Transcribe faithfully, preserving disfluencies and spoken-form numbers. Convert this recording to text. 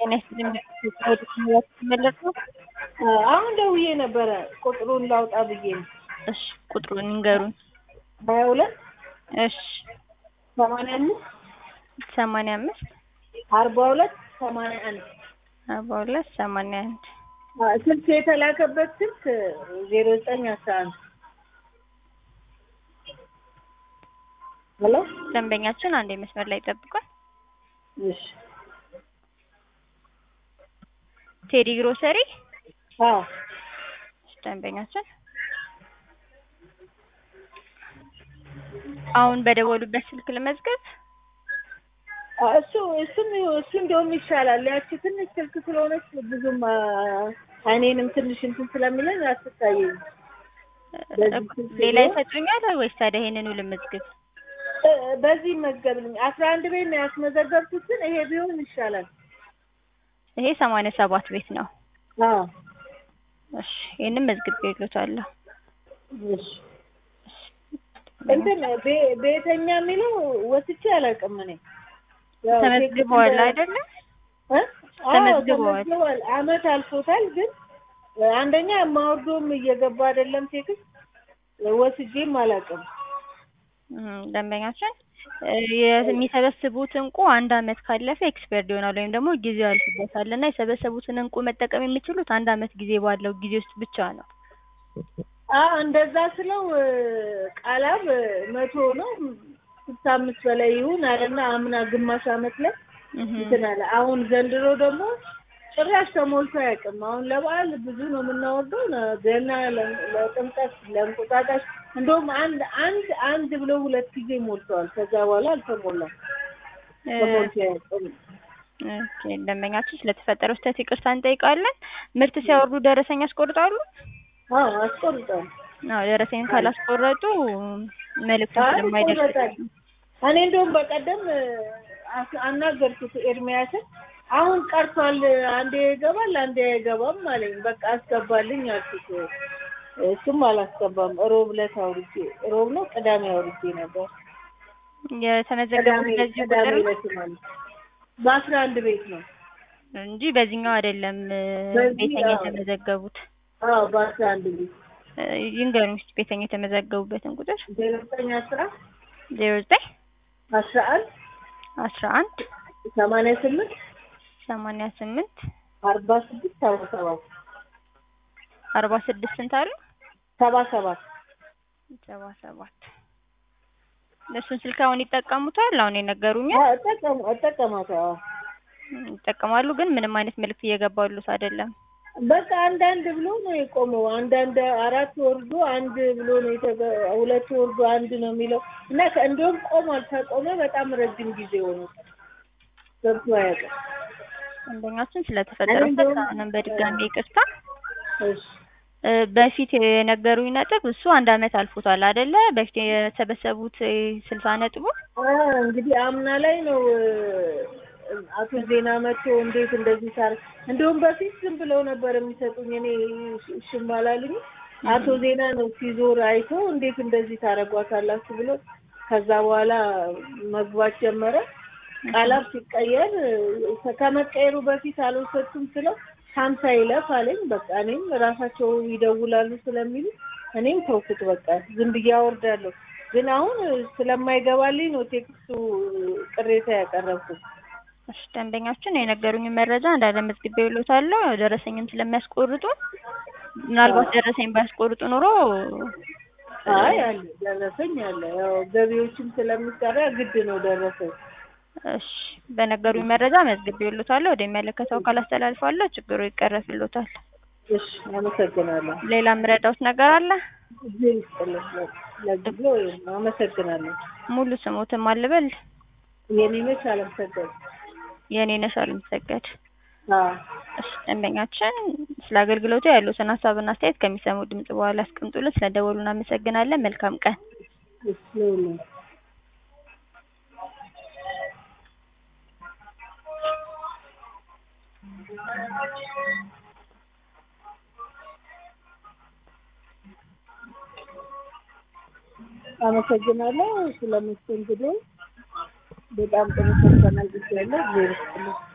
ጤና ይስጥልኝ ወደ ተመለሱ። አሁን ደውዬ ነበረ ቁጥሩን ላውጣ ብዬ ነው። እሺ ቁጥሩን ይንገሩን። ሀያ ሁለት እሺ ሰማንያ አምስት ሰማንያ አምስት አርባ ሁለት ሰማንያ አንድ አርባ ሁለት ሰማንያ አንድ ስልክ የተላከበት ስልክ ዜሮ ዘጠኝ አስራ አንድ ሄሎ ደንበኛችን አንዴ መስመር ላይ ጠብቋል። እሺ ቴዲ ግሮሰሪ አዎ ደንበኛችን አሁን በደወሉበት ስልክ ለመዝገብ እሱ እሱም እሱ እንደውም ይሻላል። ያቺ ትንሽ ስልክ ስለሆነች ብዙም እኔንም ትንሽ እንትን ስለሚለኝ አትታየኝ። ሌላ ይሰጡኛል ወይስ ታዲያ ይሄንኑ ልመዝግብ? በዚህ መዝገብልኝ አስራ አንድ ቤት ነው ያስመዘገብኩት፣ ይሄ ቢሆን ይሻላል። ይሄ ሰማንያ ሰባት ቤት ነው። አዎ እሺ ይሄንን መዝግቤልዎታለሁ። እሺ እንትን ቤተኛ የሚለው ወስቼ አላውቅም እኔ። ተመዝግበዋል አይደለ? እ ተመዝግበዋል። አመት አልፎታል፣ ግን አንደኛ ማውርዶም እየገባ አይደለም ቴክስ ወስጄም አላውቅም። ደንበኛችን የሚሰበስቡት እንቁ አንድ አመት ካለፈ ኤክስፐርድ ይሆናል ወይም ደግሞ ጊዜው ያልፍበታል እና የሰበሰቡትን እንቁ መጠቀም የሚችሉት አንድ አመት ጊዜ ባለው ጊዜ ውስጥ ብቻ ነው። አዎ እንደዛ ስለው ቃላብ መቶ ነው ስልሳ አምስት በላይ ይሁን አለና አምና ግማሽ አመት ላይ እንትን አለ። አሁን ዘንድሮ ደግሞ ጭራሽ ተሞልቶ አያውቅም። አሁን ለበዓል ብዙ ነው የምናወርደው፣ ገና ለጥምቀት ለእንቁጣጣሽ እንደውም አንድ አንድ አንድ ብሎ ሁለት ጊዜ ሞልተዋል። ከዛ በኋላ አልተሞላም። ተሞልቶ አያውቅም። ኦኬ ደንበኛችን ስለተፈጠረው ስህተት ይቅርታ እንጠይቃለን። ምርት ሲያወርዱ ደረሰኝ ያስቆርጣሉ? አዎ አስቆርጣሉ። አዎ ደረሰኝ ካላስቆረጡ መልዕክቱ ስለማይደርስ እኔ እንደውም በቀደም አናገርኩት ኤርሚያስን፣ አሁን ቀርቷል፣ አንዴ ይገባል አንዴ አይገባም አለኝ። በቃ አስገባልኝ አልኩት። እሱም አላስገባም። ሮብ ዕለት አውርጄ ሮብ ነው ቅዳሜ አውርጄ ነበር። የተመዘገበው በዚህ ቁጥር ነው በአስራ አንድ ቤት ነው እንጂ በዚህኛው አይደለም ቤተኛ የተመዘገቡት። አዎ በአስራ አንድ ቤት ይንገሩኝ እስኪ ቤተኛ የተመዘገቡበትን ቁጥር። ዜሮ ዘጠኝ አስራ ዜሮ ዘጠኝ አስራ አንድ አስራ አንድ ሰማንያ ስምንት ሰማንያ ስምንት አርባ ስድስት ሰባ ሰባት አርባ ስድስት ስንት አሉ? ሰባ ሰባት ሰባ ሰባት እሱን ስልክ አሁን ይጠቀሙታል? አሁን የነገሩኝ እጠቀሙ እጠቀማለሁ። ይጠቀማሉ፣ ግን ምንም አይነት መልዕክት እየገባሉት አይደለም። በቃ አንዳንድ ብሎ ነው የቆመው። አንዳንድ አራት ወርዶ አንድ ብሎ ነው የተገ ሁለት ወርዶ አንድ ነው የሚለው እና እንደውም ቆሟል። ከቆመ በጣም ረጅም ጊዜ ሆኖ ገብቶ አያውቅም። አንደኛችን ስለተፈጠረው ፈታንም በድጋሚ ይቅርታ። እሺ በፊት የነገሩኝ ነጥብ እሱ አንድ አመት አልፎታል አይደለ? በፊት የተሰበሰቡት ስልሳ ነጥቡ እንግዲህ አምና ላይ ነው አቶ ዜና መጥቶ እንዴት እንደዚህ ታር እንደውም በፊት ዝም ብለው ነበር የሚሰጡኝ። እኔ እሺም አላሉኝ። አቶ ዜና ነው ሲዞር አይቶ እንዴት እንደዚህ ታረጓታላችሁ ብሎ ከዛ በኋላ መግባት ጀመረ። ቃላብ ሲቀየር ከመቀየሩ በፊት አልወሰድኩም ስለው ሀምሳ ይለፍ አለኝ። በቃ እኔም ራሳቸው ይደውላሉ ስለሚሉ እኔም ተውኩት። በቃ ዝም ብዬ አወርዳለሁ። ግን አሁን ስለማይገባልኝ ነው ቴክስቱ ቅሬታ ያቀረብኩት። እሺ ደንበኛችን የነገሩኝ መረጃ እንዳለ መዝግቤልዎታለሁ። ደረሰኝም ስለሚያስቆርጡ ምናልባት ደረሰኝ ባያስቆርጡ ኖሮ አይ አለ ደረሰኝ አለ። ያው ገቢዎችም ስለሚሰራ ግድ ነው ደረሰኝ። እሺ በነገሩኝ መረጃ መዝግቤልዎታለሁ። ወደሚመለከተው አካል አስተላልፋለሁ። ችግሩ ይቀረፍልዎታል። እሺ አመሰግናለሁ። ሌላ ምረዳውት ነገር አለ? እዚህ ይስጥልኝ። ለግሎ አመሰግናለሁ። ሙሉ ስሞትም አልበል? የኔ ነሽ አለምሰገድ። የኔ ነሽ አለምሰገድ። አዎ እሺ ደንበኛችን ስለ አገልግሎቱ ያሉትን ሀሳብና አስተያየት ከሚሰሙ ድምጽ በኋላ አስቀምጡልን። ስለደወሉ እናመሰግናለን። መልካም ቀን። እሺ አመሰግናለሁ። ስለምትንግዱ በጣም ጥሩ ተናግሬያለሁ።